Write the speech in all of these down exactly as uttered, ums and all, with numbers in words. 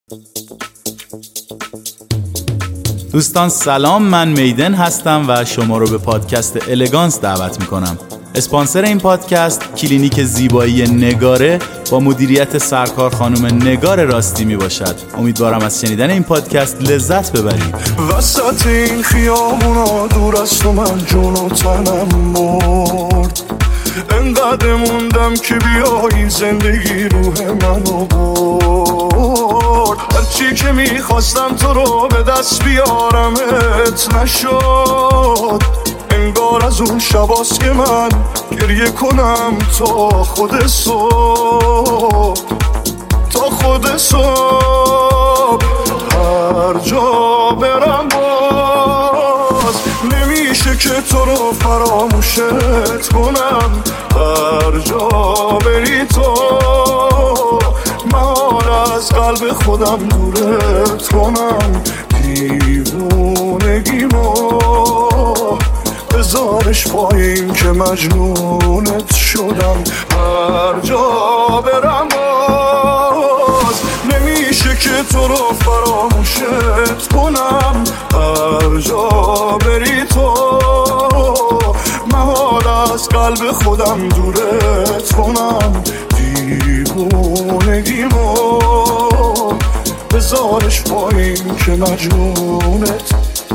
دوستان سلام، من میدن هستم و شما رو به پادکست الگانس دعوت میکنم. اسپانسر این پادکست کلینیک زیبایی نگاره با مدیریت سرکار خانم نگار راستی می باشد. امیدوارم از شنیدن این پادکست لذت ببرید. وسط این خیابونا دور از تو من جون و تنم مرد، انقدر موندم که بیایی زندگی روح منو برد. هرچی که میخواستم تو رو به دست بیارمت نشد، انگار از اون شباست که من گریه کنم تا خود صبح، تا خود صبح. هر جا برم باز نمیشه که تو رو فراموشت کنم. هر جا بری تو من از قلب خودم دورت کنم. دیوونگیمو بذارش پایین که مجنونت شدم. هر جا برم باز نمیشه که تو رو فراموشت کنم. هر جا بری تو محال از قلب خودم دورت کنم. دیوونگیمو بذارش پایین که مجنونت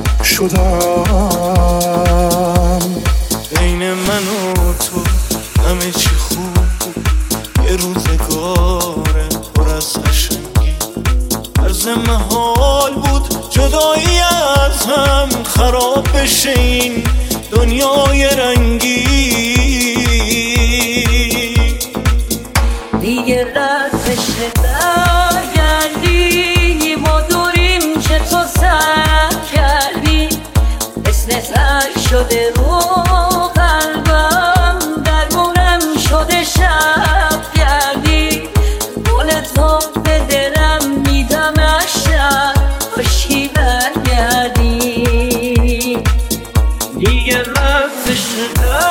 شدم. بین من و تو همه چی خوب، یه روزگاره پر از قشنگی. عرض محال بود جدایی از هم خراب بشه این دنیای رنگی. دیگه رد بشه برگردی، ما دوریم که تو سر کردی. مثل تر شده رو قلبم، درمونم شده شب گردی. گل تو به دلم میدم اشتر خوشی برگردی. دیگه رد بشه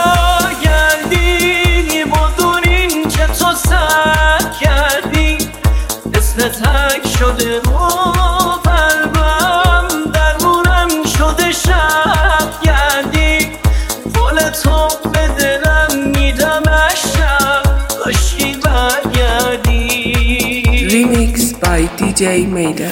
برگردی، ما دوریم که تو سر کردی. مثل تک شده رو قلبم، درمونم شده شب گردی. گل تو به دلم میدم اشتر خوشی برگردی. Remix by دی جی میدن.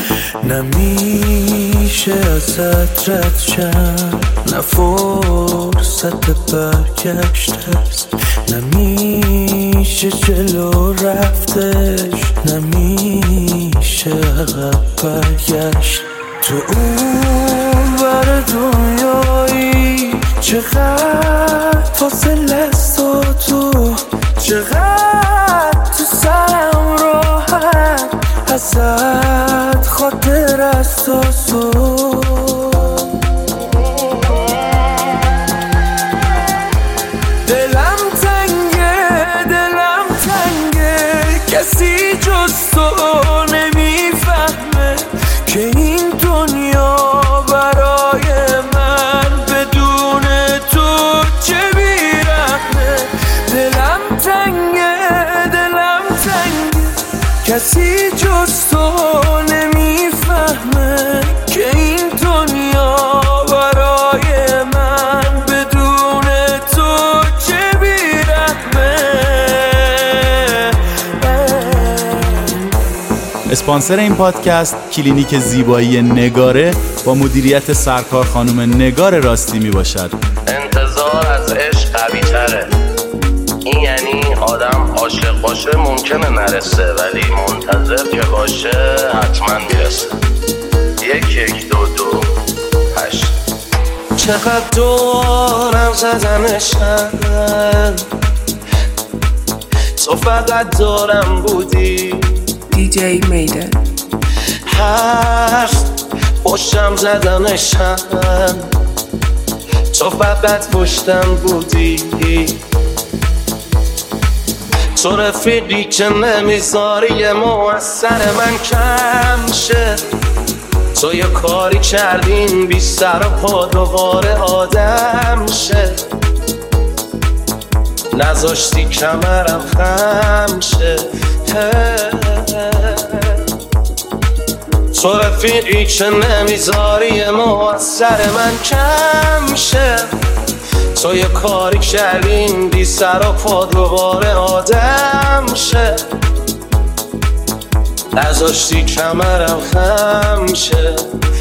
نمیشه ازت رد شم، نه فرصت برگشت است. نمیشه جلو رفتش، نمیشه عقب برگشت. تو اون ور دنیایی چقدر فاصله است و تو چقدر تو سرم راحت ازت خاطر است و سو. دلم تنگه دلم تنگه، کسی جز تو نمیفهمه که این دنیا برای من بدون تو چه بیرحمه. دلم تنگه دلم تنگه، کسی جز تو نمیفهمه که این دنیا برای من بدون تو چه بیرحمه. اسپانسر این پادکست کلینیک زیبایی نگاره با مدیریت سرکار خانم نگار راستی می باشد. انتظار از عشق قوی تره. این یعنی آدم عاشق باشه ممکنه نرسه، ولی منتظر که باشه حتما میرسه. یک یک دو دو هشت. چقدر دورم زدنشن، تو فقط دورم بودی. دی جی میدن. حرف پشتم زدنشن، تو فقط پشتم بودی. تو رفیقی که نمیذاری یه موثر من کم شه. تو یه کاری کردین بی سر و پا دوباره آدم شه. نذاشتی کمرم خم شه. تو رفیقی که نمیذاری موثر من کم شه. تو یه کاری کردین بی سر و پا دوباره آدم شه. نذاشتی کمرم خم شه.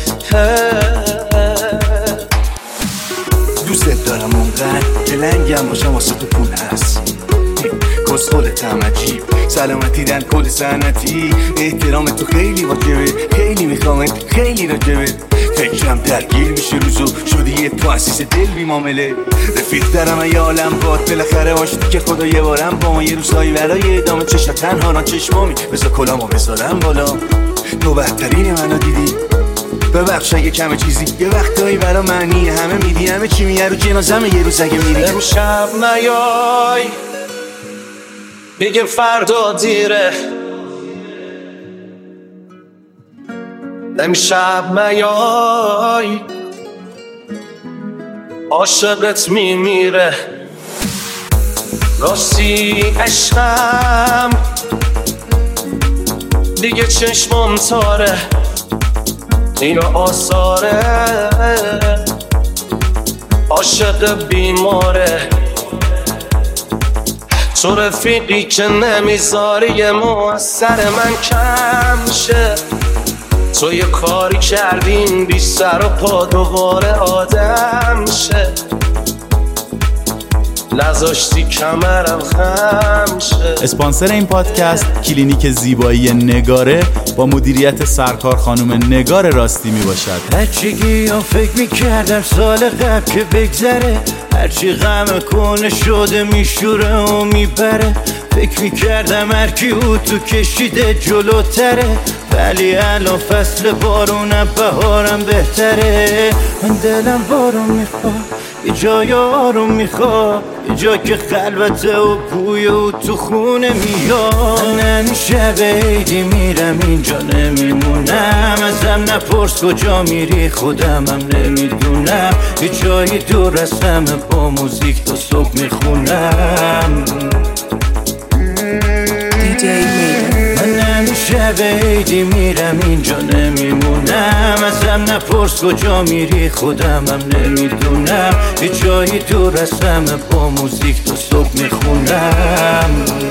دوست دارم اونقدر دلنگم باشم واسه تو پول هست. کس خودتم عجیب سلامتی در کل سنتی. احترام تو خیلی واجبه، خیلی میخوامت، خیلی راجبه. فکرم درگیر میشه روزو شدی یه تاسیس دل بی معامله. رفیق دارم ای عالم باد بالاخره باشتی که خدا یه بارم با ما یه روزایی برای ادامه چشم تنها ران چشمامی بذار کلامو بذارم بالا. تو بهترین منو دیدی ببخش اگه کم چیزی یه وقتایی برا معنی همه میدی همه چی میگه رو جنازمه یه روز اگه میری. امشب نیای بگه فردا دیره. امشب نیای عاشقت میمیره. راستی عشقم دیگه چشمم تاره. اینو آثاره عاشق بیماره. تو رفیقی که نمیذاری موثر من کم شه. تو یه کاری کردین بی سر و پا دوباره آدم شه. نذاشتی کمرم خم شه. اسپانسر این پادکست کلینیک زیبایی نگاره با مدیریت سرکار خانم نگار راستی می باشد. هرچی ها فکر می کردم سال قبل که بگذره، هرچی غم کنه شده میشوره و میبره. فکر می کردم هرکی او تو کشیده جلوتره، ولی الان فصل بارونم بهارم بهتره. من دلم بارون میخواد یه جای آروم میخواد، یه جا که خلوته و بوی او تو خونه میاد. من شب عیدی میرم اینجا نمیمونم، ازم نپرس کجا میری خودمم نمیدونم. یه جایی دور از همه با موزیک تا صبح میخونم. دی جی میدن. من شب عیدی میرم اینجا نمیمونم، ازم نپرس کجا میری خودمم نمیدونم. یه جایی دور از همه با موزیک تا صبح میخونم.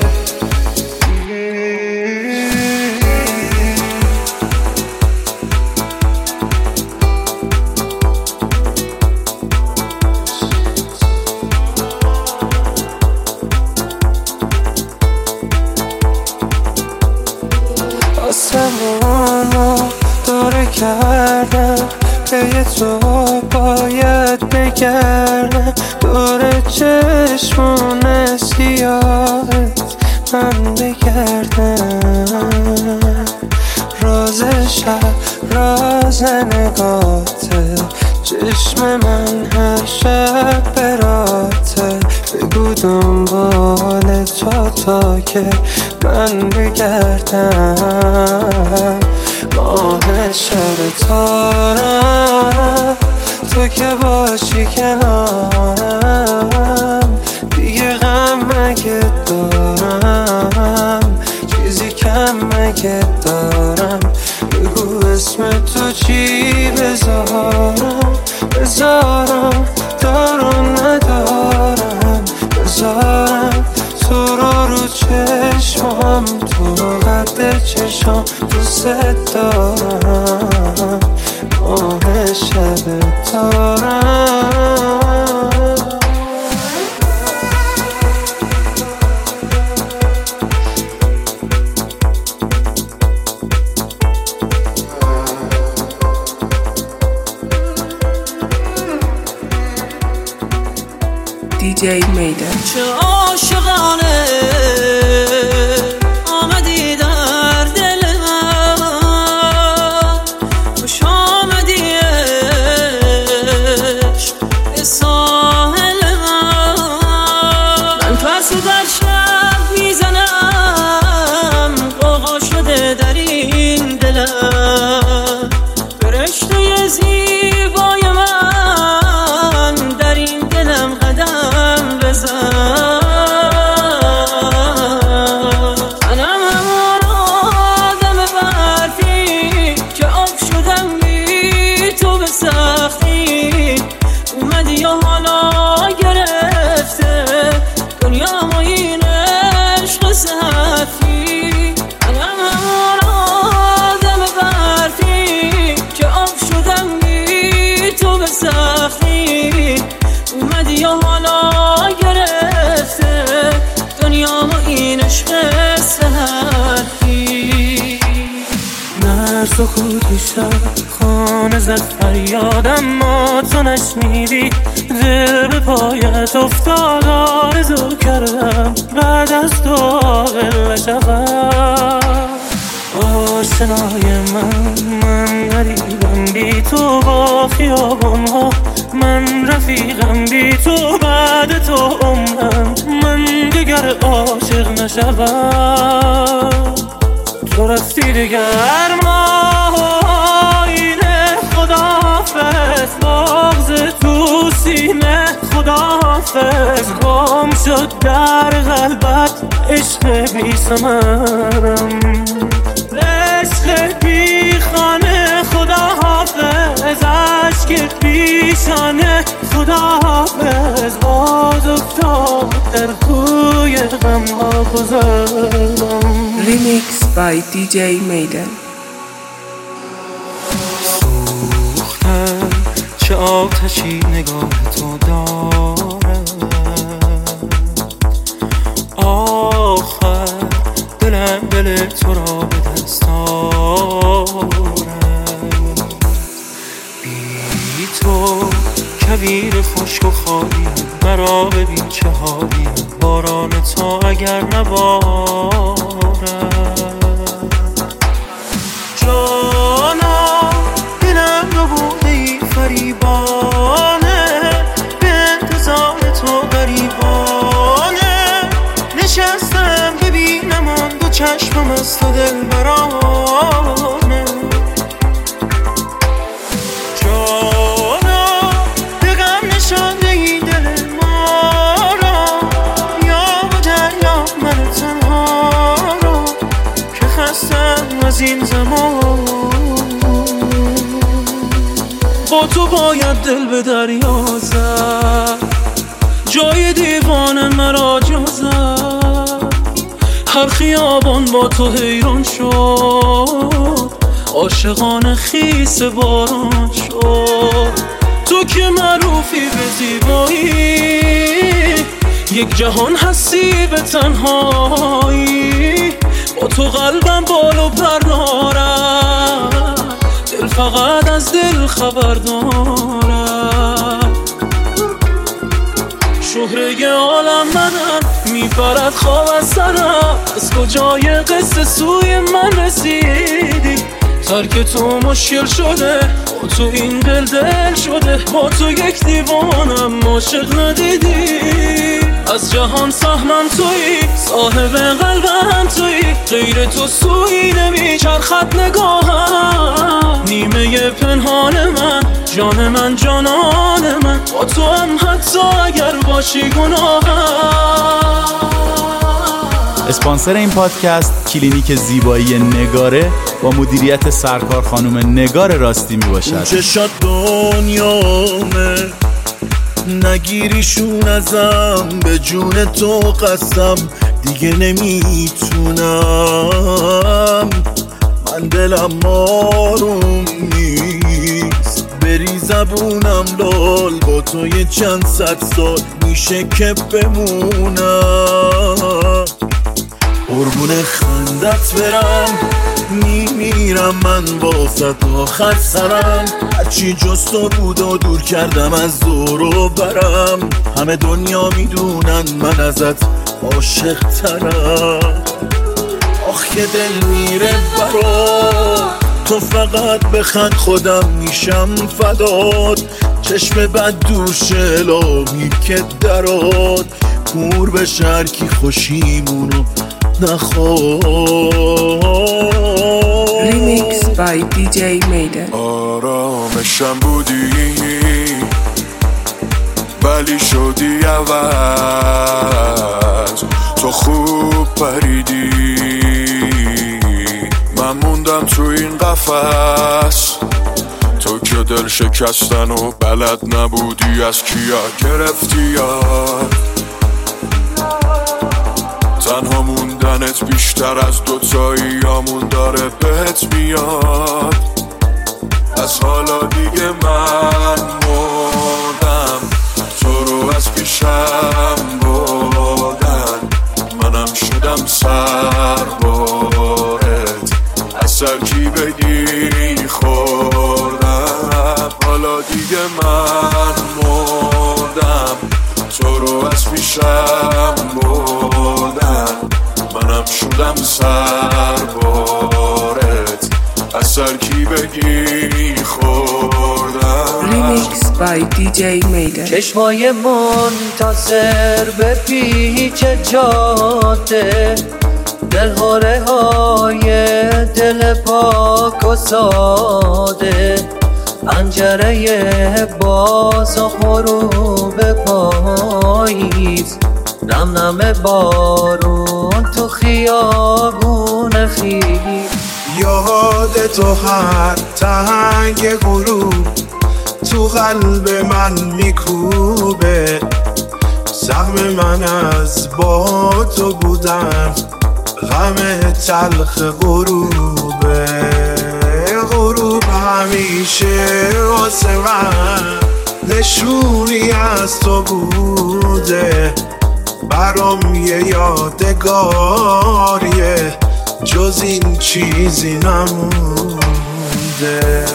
آسمانو داره کردم پی تو باید بگردم. دور چشمون سیاهت من بگردم. راز شب راز نگاته، چشم من هر شب براته. بگو دنبال تو تا که من بگردم. ماه شب تارم تو که باشی کنارم. دیگه غم مگه دارم، چیزی کم مگه دارم. بگو اسم تو چی بذارم، بذارم دارم ندارم. بذارم تو رو رو چشمم، تو رو قد چشم دوست دارم. ماه شب تارم. دی جی میدن. چه عاشقانه آمدی در دل من، خوش آمدی عشق به ساحل من. من پس در شب میزنم، قاقا شده در این دلم. برشته زیبای من در این دلم قدم بزن. در سکوتی شب خانه زد فریادم ما تو نشنیدی دل به پایت افتاد آرزو کردم بعد از تو عاقل نشوم آشنای من من غریبم بی تو با خیابان ها من رفیقم بی تو بعد تو عمرم من دیگر عاشق نشوم تو رفتی دیگر ما اینه خداحافظ بغض تو سینه خداحافظ گم شد در قلبت عشق بی ثمرم عشق بی خانه خداحافظ عشق پیشانه خداحافظ باز افتاد در کوی غم ها گذرم Remix by دی جی Maiden. سوختم چه آتشی نگاه تو دارم آخر دلم دل تو را به دست آرم بی تو کویر خشک و خالی مرا ببین چه حالی باران تا اگر نبارم جانا دلم رو بوده ای فریبانه به انتظار تو غریبانه نشستم ببینم آن دو چشمم از تو دل برانه جانا به غم نشانده ای دل ما را یا با دریا من تنها را که خستم از این زمان با تو باید دل به دریا زد جای دیوانه مرا جا زد هر خیابان با تو حیران شد عاشقان خیس باران شد تو که معروفی به زیبایی یک جهان هستی به تنهایی با تو قلبم بال و پر دارد دل فقط از دل خبر دارد شهره عالم منم میبرد خواب از سرم از کجای قصه سوی من رسیدی ترک تو مشکل شده با تو این دل دل شده با تو یک دیوانم عاشق ندیدی از جهان سهمم تویی صاحب قلبم تویی غیر تو سویی نمیچرخد نگاهم نیمه پنهان من جان من جانان من با تو هم حتی اگر باشی گناهم. اسپانسر این پادکست کلینیک زیبایی نگاره با مدیریت سرکار خانم نگار راستی می باشد. چشات دنیامه نگیریشون ازم به جون تو قسم دیگه نمیتونم من دلم آروم نیست بری زبونم لال با تو یه چند صد سال میشه که بمونم قربون خندت برم میمیرم من واسه آخر سرم هرچی جز تو بود و دور کردم از دور و برم همه دنیا میدونن من ازت عاشق ترم آخ که دل میره برات تو فقط بخند خودم میشم فدات چشم بد دوشه لامی که درات کور به شرکی خوشیمونو نخواه. Remix by دی جی Maiden. آرامشم بودی ولی شدی عوض تو خوب پریدی من موندم تو این قفس تو که دل شکستن و بلد نبودی از کیا گرفتی یاد تنها موندنت بیشتر از دوتایی یامون داره بهت میاد از حالا دیگه من مردم تو رو از پیشم بردن منم شدم سربارت از ترکیبگی خوردم، حالا دیگه من مردم، تو رو از پیشم بردم، منم شدم سربارت، از ترکیبگی خوردم. Remix by دی جی Mader. چشمای منتظر به پیچ جاده، دلهوره های دل پاک و ساده، پنجره باز و غروب پاییز، نم نم بارون تو خیابون خیلی. یاد تو هر تنگ غروب تو قلب من میکوبه، سهم من از با تو بودن، غم تلخ غروبه. غروب همیشه واسه من نشونی از تو بوده، برام یه یادگاریه، جز این چیزی نمونده.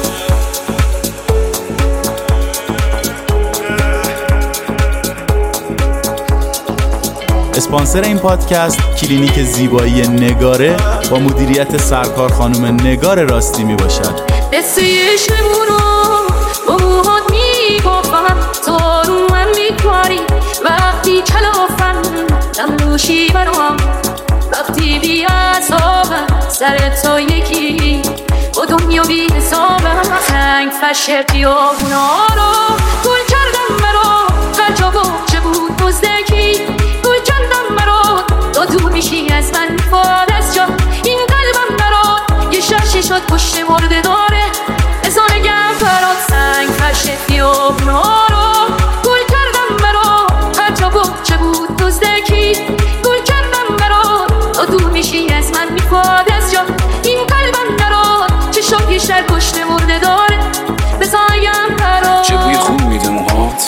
اسپانسر این پادکست کلینیک زیبایی نگاره با مدیریت سرکار خانم نگار راستی می باشد. قصه شمونو با موهات می بافم، تو رو من می کاری وقتی کلافم، نموشی برام وقتی بی عذابم، سر تو یکی با دنیا بی حسابم. سنگ فشه خیابونا رو گل کردم مرا، هر جا باچه بود مزدکی گل کردم مرا، تو دور میشی از من فاد از جا، این قلبم برات یه شرشی شد پشت مرده داره، ازا نگم برات. سنگ فشه خیابونا رو گل کردم مرا، هر جا باچه بود مزدکی گل کردم مرا، تو دور میشی از من میفاد از جا، این قلبم برات چه شاکی شر پشت مرده داره، بزایم برات. چه بوی خوب میده موهات،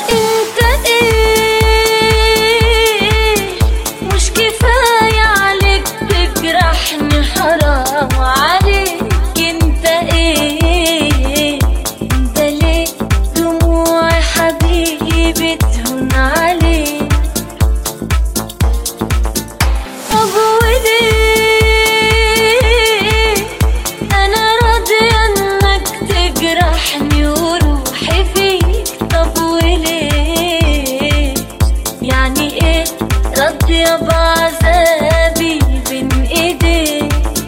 حرام عليك انت ايه، انت ليه دموع حبيبي تهون عليك، ابوي انا راضي انك تجرحني وروحي فيك، طب وليه يعني ايه راضية بعذابي بين ايديك،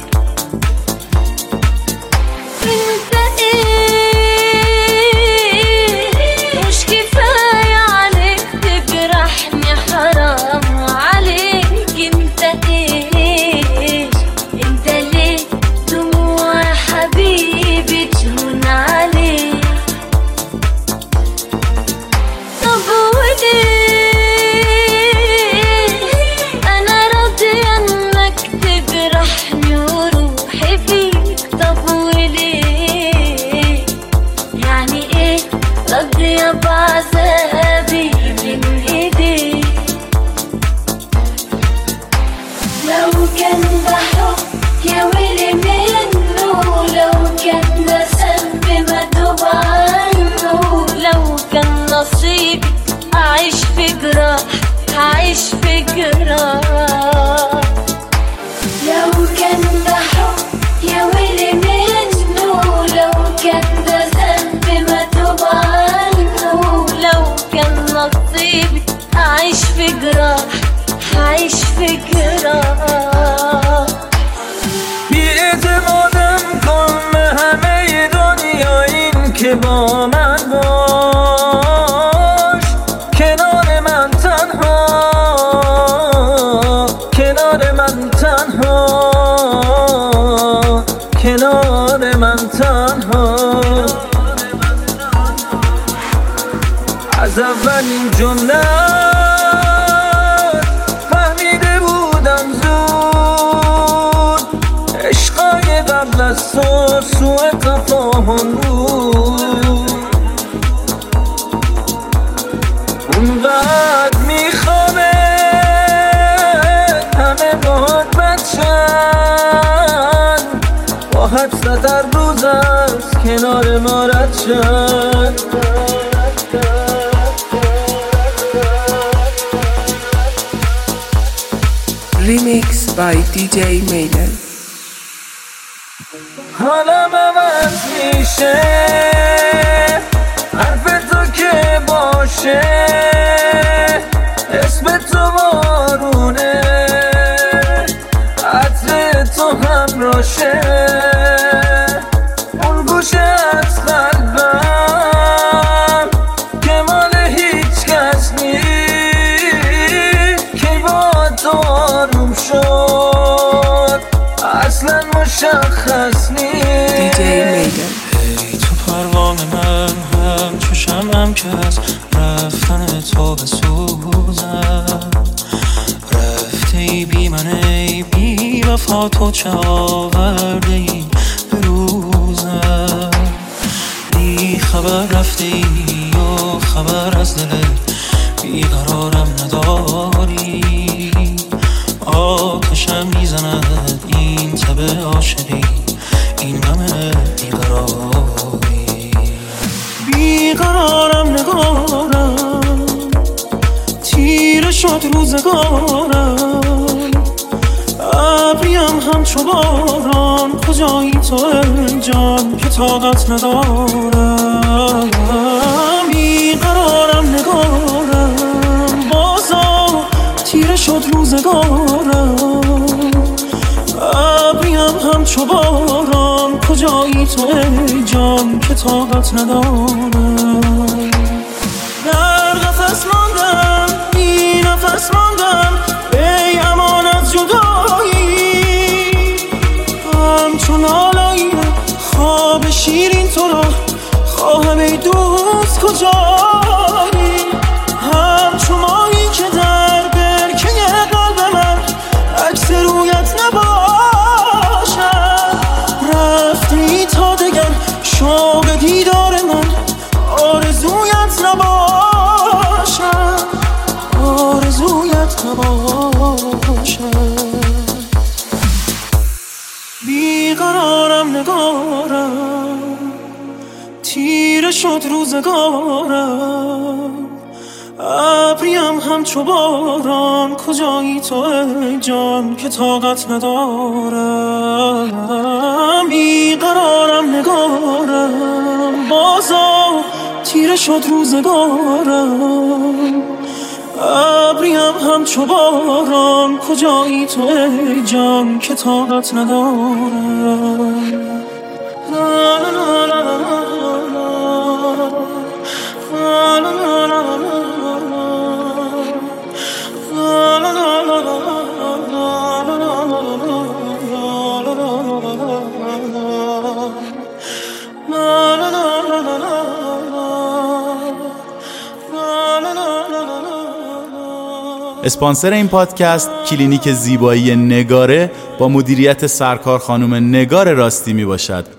بعذابي من ايديك. لو كان ده حب يا ويلي منه، لو كان ده ذنب ما توب عنه، لو كان نصيبي اعيش في جراح هعيش في جراح، لو كان ده حب يا ويلي منه، لو كان ده ذنب ما توب عنه، لو كان نصيبي أعيش في جراح هعيش في جراح. بی‌اعتمادم کن به همه دنیا، این که با من باش، کنار من تنها، کنار من تنها، کنار من تنها. از اولین جمله فهمیده بودم زود، عشقای قبل از تو سوء تفاهم بود، اونقدر میخوامه همه باهات بچن، با حبست هر روز از کنار ما رد شد. Remix by دی جی Maiden. حالم عوض میشه حرف تو که باشه، اسم تو بارونه عطر تو همراشه، اون گوشه از قلبم که مال هیچ کس نیست، که با تو آروم شد اصلا مشخص نیست. دی جی Maiden. ای تو پروانه من هم چشمم که از رفتن تو بسوزم، رفته ای بی من ای بی وفا، تو چه آورده ای به روزم، بی خبر رفته ای و خبر از دلت بیقرارم نداری، آتشم میزند این تب عاشقی، این غم بیقراری، بیقرارم نگارم تیره شد روزگارم، ابریم همچو باران کجایی تو ای جان که طاقت ندارم، بیقرارم نگارم بازا تیره شد روزگارم، ابریم همچو باران کجایی تو ای جان که طاقت ندارم. در قفس ماندم بی نفس ماندم ای امان از جدایی، همچون لالایی خواب شیرین تو را خواهم ای دوست کجایی، همچون مایی که در برکه قلب من عکس رویت نباشد، رفتی تا دگر شوق دیدار من آرزویت نباشد، آرزویت نباشد، بیقرارم نگارم تیره شد روزگارم، ابریم همچو باران کجایی تو ای جان که طاقت ندارم، بیقرارم نگارم بازا تیره شد روزگارم، ابریم همچو باران کجایی تو ای جان که طاقت ندارم. لا لا لا لا لا لا لا لا اسپانسر این پادکست کلینیک زیبایی نگاره با مدیریت سرکار خانم نگار راستی می باشد.